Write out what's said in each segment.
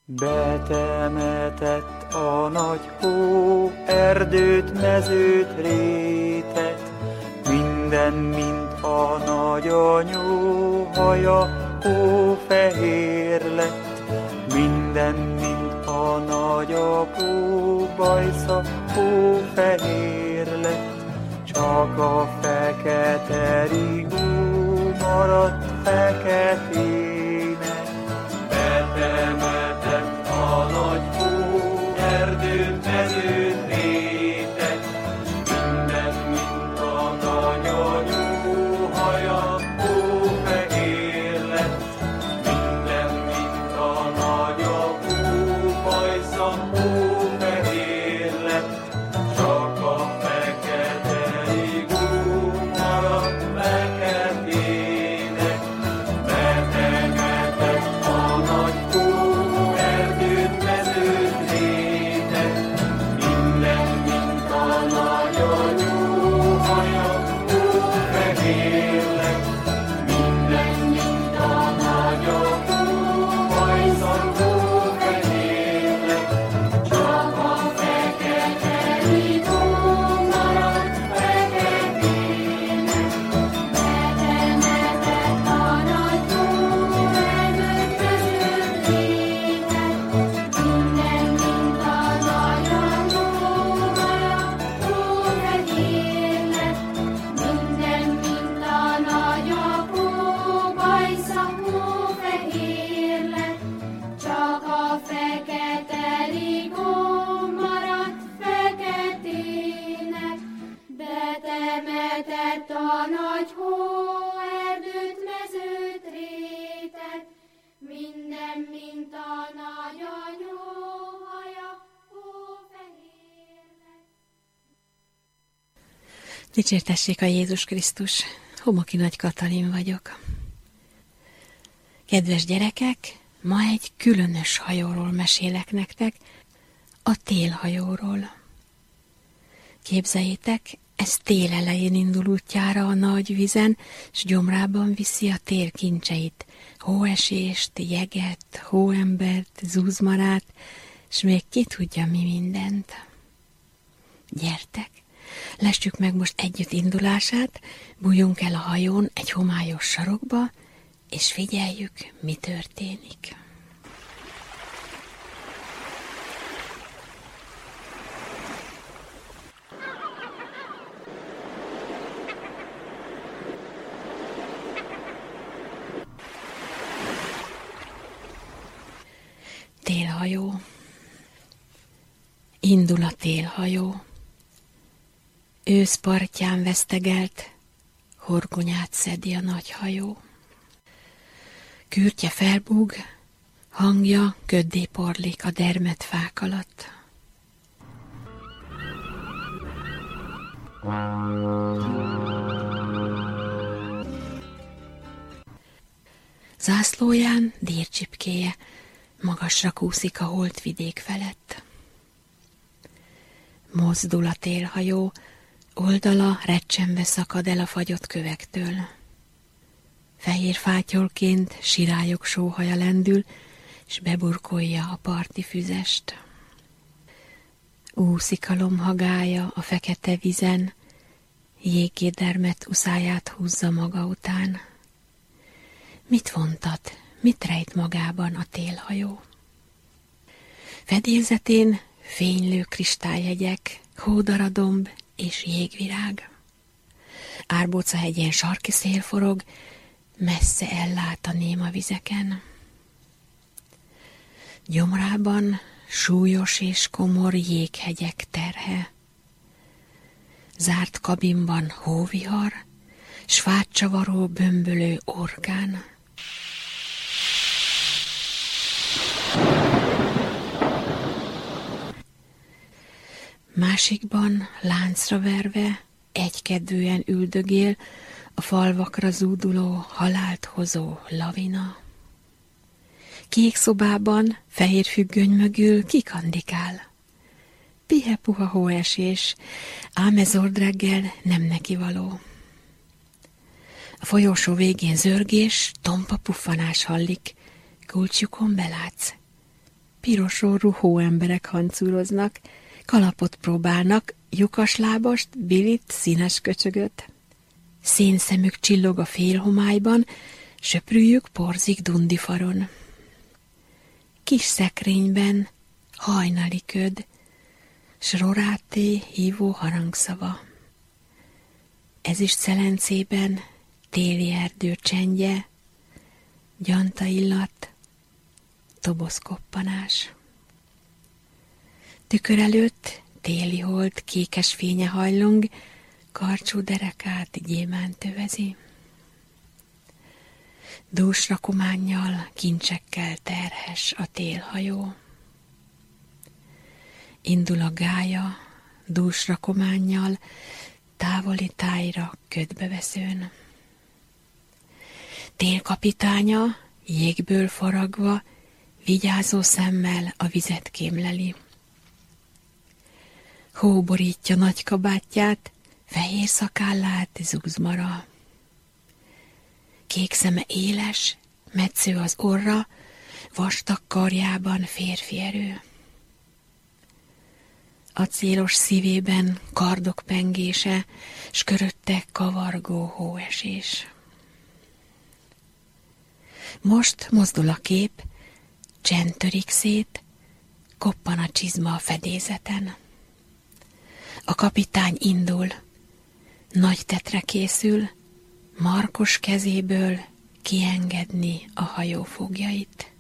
Betemetett a nagy hó, erdőt, mezőt, rétet, minden, mint a nagyanyó haja, hófehér lett. Minden, mint a nagyapó bajsza, hófehér lett. Csak a fekete rigó maradt feketének. Betemetett a nagy hó, erdőt, mezőt, rétet, minden, mint a nagyanyó haja, hófehér lett. Minden, mint a nagyapó bajsza, hófehér lett. Csak a fekete rigó maradt feketének. Betemetett a nagy hó, erdőt, mezőt, rétet, minden, mint a nagyanyó haja, hófehér lett. Minden, mint a nagyapó bajsza, hófehér lett. Csak a fekete rigó maradt feketének. Betemetett a nagy hó, erdőt, mezőt, rétet, minden, mint a nagyanyó haja, hófehér lett. Minden, mint a nagyapó bajsza, hófehér lett. Csak a fekete rigó maradt feketének. Betemetett a nagy hó, erdőt, mezőt, rétet, minden, mint a nagyanyó haja, hófehér lett. Dicsértessék a Jézus Krisztus! Homoki Nagy Katalin vagyok. Kedves gyerekek, ma egy különös hajóról mesélek nektek, a télhajóról. Képzeljétek, ez tél elején indul útjára a nagy vizen, s gyomrában viszi a tél kincseit, hóesést, jeget, hóembert, zúzmarát, s még ki tudja mi mindent. Gyertek, lessük meg most együtt indulását, bújjunk el a hajón egy homályos sarokba, és figyeljük, mi történik. Télhajó. Indul a télhajó. Ősz partján vesztegelt, horgonyát szedi a nagy hajó. Kürtje felbúg, hangja köddé porlik a dermedt fák alatt. Zászlóján dércsipkéje magasra kúszik a holtvidék felett. Mozdul a télhajó, oldala recsenve szakad el a fagyott kövektől. Fehér fátyolként sirályok sóhaja lendül, s beburkolja a parti füzest. Úszik a lomhagája a fekete vizen, jéggédermet uszáját húzza maga után. Mit vontat, mit rejt magában a télhajó? Fedélzetén fénylő kristályhegyek, hódaradomb és jégvirág. Árbócahegyen sarki szél forog, messze ellát a néma vizeken. Gyomrában súlyos és komor jéghegyek terhe. Zárt kabinban hóvihar, s fátcsavaró bömbölő orkán. Másikban láncra verve egykedvűen üldögél a falvakra zúduló, halált hozó lavina. Kék szobában, fehér függöny mögül kikandikál. Pihe-puha hóesés, ám ez ordreggel nem neki való. A folyósó végén zörgés, tompa puffanás hallik, kulcsjukon belátsz. pirosorú hóemberek hancúroznak, kalapot próbálnak, lyukaslábast, bilit, színes köcsögöt. Szénszemük csillog a félhomályban, söprűjük porzik dundifaron. Kis szekrényben hajnali köd, s roráté hívó harangszava. Ezüst szelencében téli erdő csendje, gyanta illat, dobozkoppanás. Tükör előtt téli hold kékes fénye hajlong, karcsú derekát gyémánt övezi. Dús rakománnyal, kincsekkel terhes a télhajó. Indul a gálya, dús rakománnyal, távoli tájra ködbe veszőn. Télkapitánya, jégből faragva, vigyázó szemmel a vizet kémleli. Hó borítja nagy kabátját, fehér szakállát zúzmara. Kék szeme éles, metsző az orra, vastag karjában férfi erő. Acélos szívében kardok pengése, s körötte kavargó hóesés. Most mozdul a kép, csend törik szét, koppan a csizma a fedélzeten. A kapitány indul, nagy tetre készül, markos kezéből kiengedni a hajó fogjait.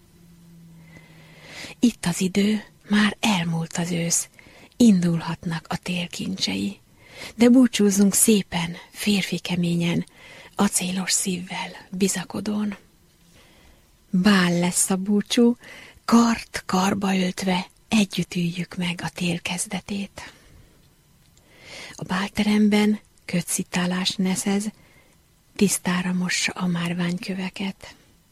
Itt az idő, már elmúlt az ősz, indulhatnak a tél kincsei, de búcsúzzunk szépen, férfi keményen, acélos szívvel, bizakodón. Bál lesz a búcsú, kart karba öltve együtt üljük meg a tél kezdetét. A bálteremben kötszitálás neszez, tisztára mossa a márványköveket.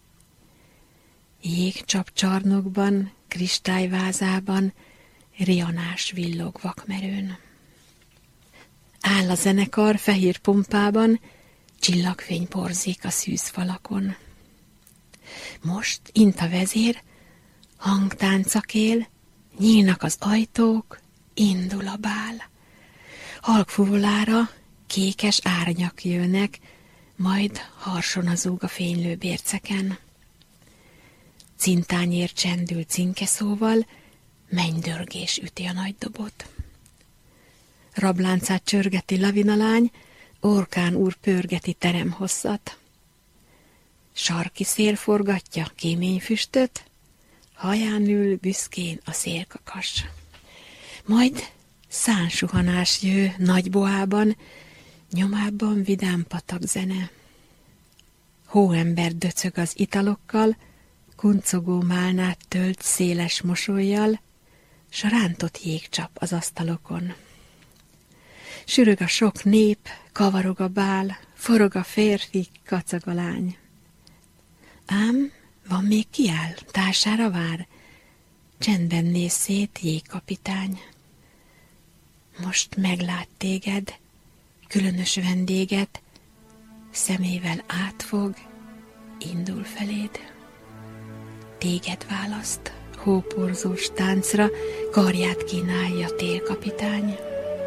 Jégcsapcsarnokban, kristályvázában rianás villog vakmerőn. Áll a zenekar fehér pompában, csillagfény porzik a szűzfalakon. Most int a vezér, hangtáncak él, nyílnak az ajtók, indul a bál. Halkfuvolára kékes árnyak jönnek, majd harson az zúg a fénylő bérceken. Cintányér csendül cinkeszóval, mennydörgés üti a nagy dobot. Rabláncát csörgeti lavinalány, orkán úr pörgeti teremhosszat. Sarki szél forgatja kéményfüstöt, haján ül büszkén a szélkakas. Majd szánsuhanás jő nagy boában, nyomában vidám patakzene. Hóember döcög az italokkal, kuncogó málnát tölt széles mosollyal, s a rántott jégcsap az asztalokon. Sürög a sok nép, kavarog a bál, forog a férfi, kacag a lány. Ám van még kiáll, társára vár, csendben néz szét jégkapitány. Most meglát téged, különös vendéget, szemével átfog, indul feléd. Téged választ, hóporzós táncra, karját kínálja télkapitány.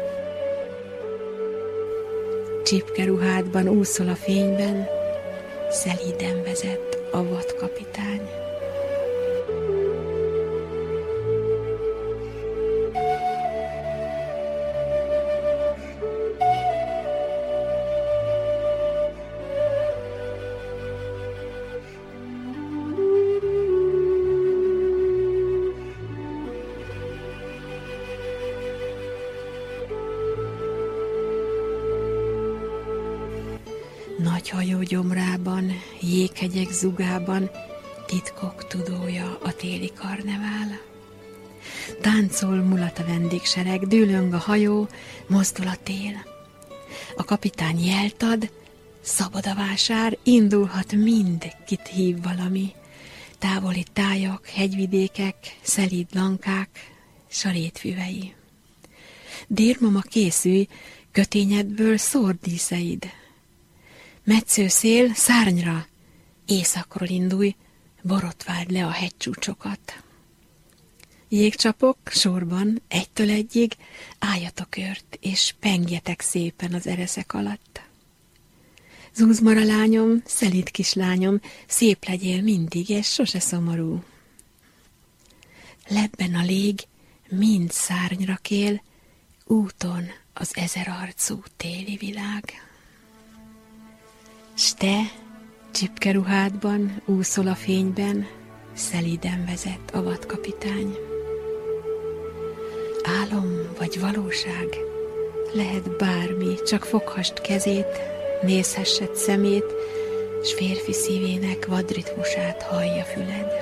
Csipkeruhádban úszol a fényben, szelíden vezet a vadkapitány. Nagy hajó gyomrában, jéghegyek zugában, titkok tudója a téli karnevál. Táncol, mulat a vendégsereg, dűlöng a hajó, mozdul a tél. A kapitány jelt ad, szabad a vásár, indulhat mind, kit hív valami. Távoli tájak, hegyvidékek, szelíd lankák, sarétfüvei. Dérmama készülj, kötényedből szórd díszeid. Metsző szél, szárnyra, északról indulj, borotváld le a hegycsúcsokat. Jégcsapok sorban, egytől egyig, álljatok ört, és pengjetek szépen az ereszek alatt. Zúzmara lányom, szelíd kislányom, szép legyél mindig, és sose szomorú. Lebben a lég, mind szárnyra kél, úton az ezerarcú téli világ. S te, csipkeruhádban, úszol a fényben, szelíden vezet a vadkapitány. Álom vagy valóság, lehet bármi, csak foghast kezét, nézhessed szemét, s férfi szívének vadritmusát hallja füled.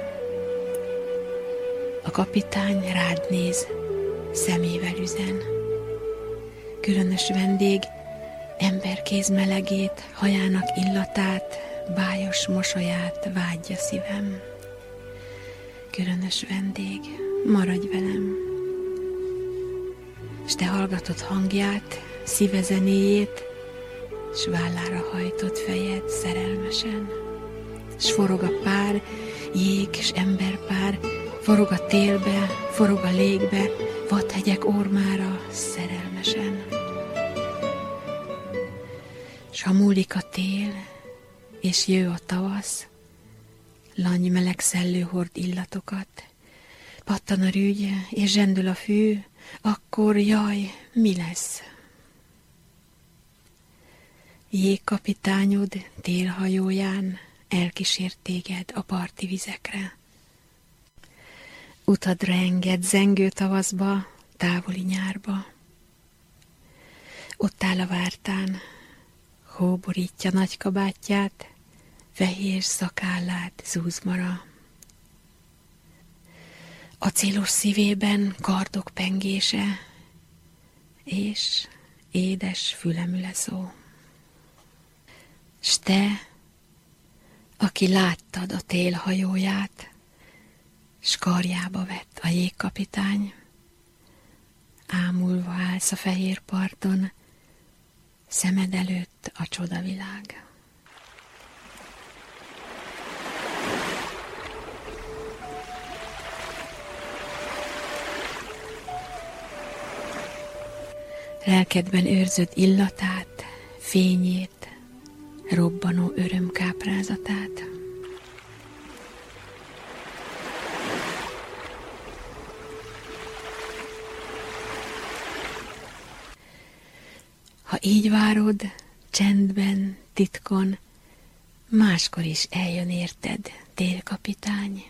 A kapitány rád néz, szemével üzen. Különös vendég, emberkéz melegét, hajának illatát, bájos mosolyát vágyja szívem. Különös vendég, maradj velem. S te hallgatod hangját, szíve zenéjét, s vállára hajtott fejed szerelmesen. S forog a pár, jég s emberpár, forog a télbe, forog a légbe, vadhegyek ormára szerelmesen. S ha múlik a tél, és jő a tavasz, langy meleg szellő hord illatokat, pattan a rügy, és zsendül a fű, akkor jaj, mi lesz? Jégkapitányod télhajóján elkísért téged a parti vizekre. Utadra enged zengő tavaszba, távoli nyárba. Ott áll a vártán, hó borítja nagy kabátját, fehér szakállát zúzmara. Acélos szívében kardok pengése, és édes fülemüle szó. S te, aki láttad a télhajóját, s karjába vett a jégkapitány, ámulva állsz a fehér parton, szemed előtt a csodavilág. Lelkedben őrzöd illatát, fényét, robbanó örömkáprázatát. Ha így várod, csendben, titkon, máskor is eljön érted, télkapitány.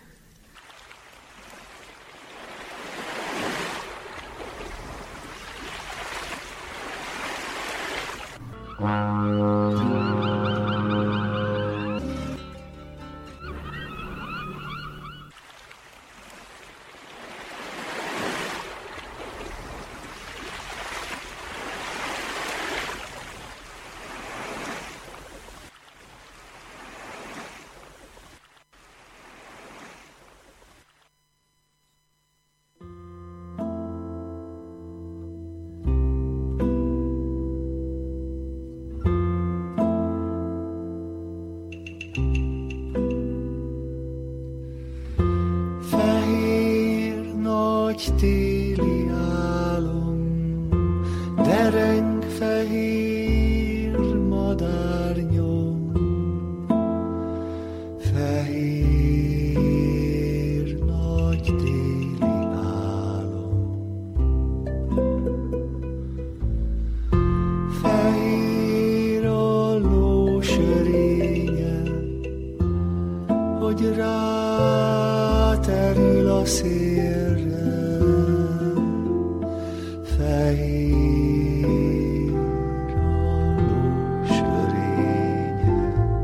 Téli álom, dereng fehér madárnyom, fehér nagy téli álom, fehér a lósörénye, hogy ráterül a szélre. Fehér a lósörénye,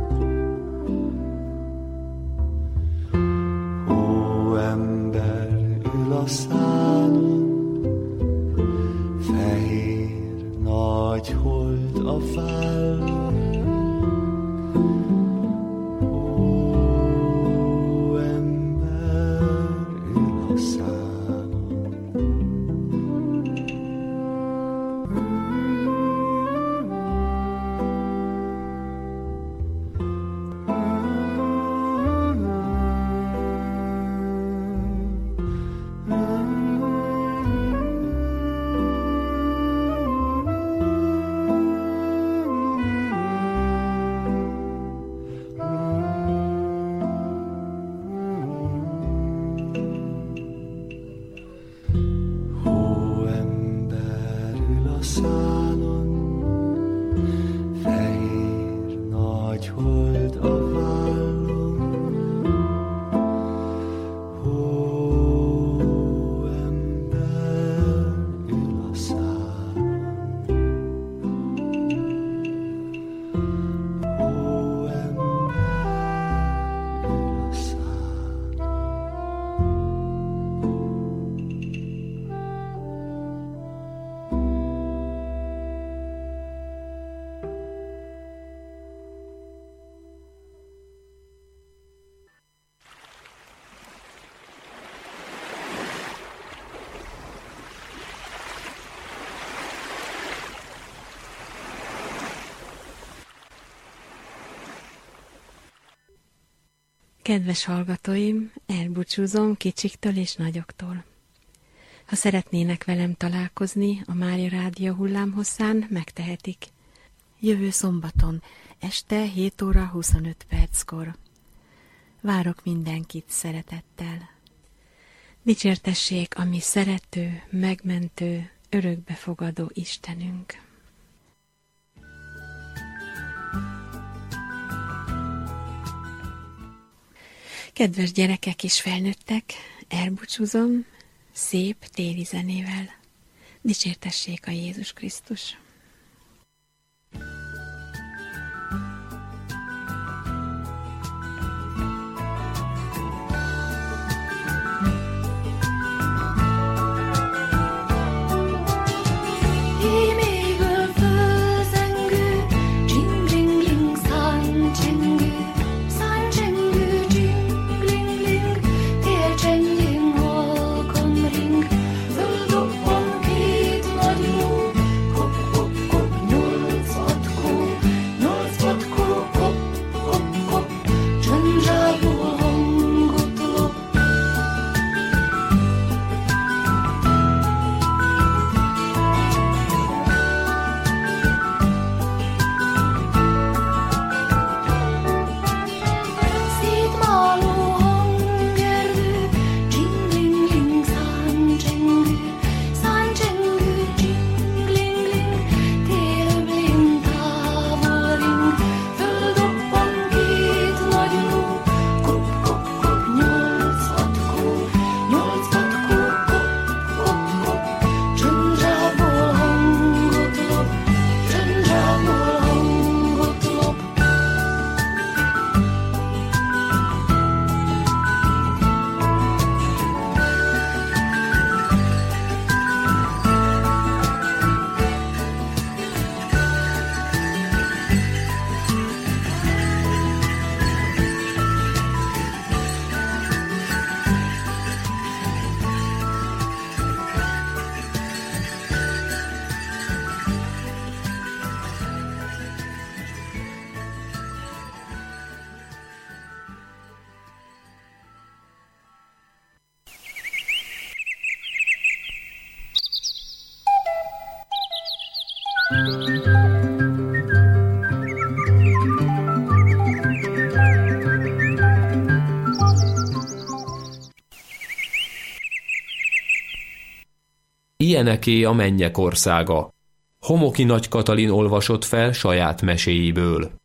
hóember ül a szálon, fehér nagy hold a vállon. Hóember ül a szálon. Mm-hmm. Kedves hallgatóim, elbúcsúzom kicsiktől és nagyoktól. Ha szeretnének velem találkozni a Mária Rádió hullámhosszán, megtehetik. Jövő szombaton, este 7 óra 25 perckor. Várok mindenkit szeretettel. Dicsértessék a mi szerető, megmentő, örökbefogadó Istenünk. Kedves gyerekek és felnőttek, elbúcsúzom szép téli zenével. Dicsértessék a Jézus Krisztus! Ilyeneké a mennyek országa. Homoki Nagy Katalin olvasott fel saját meséiből.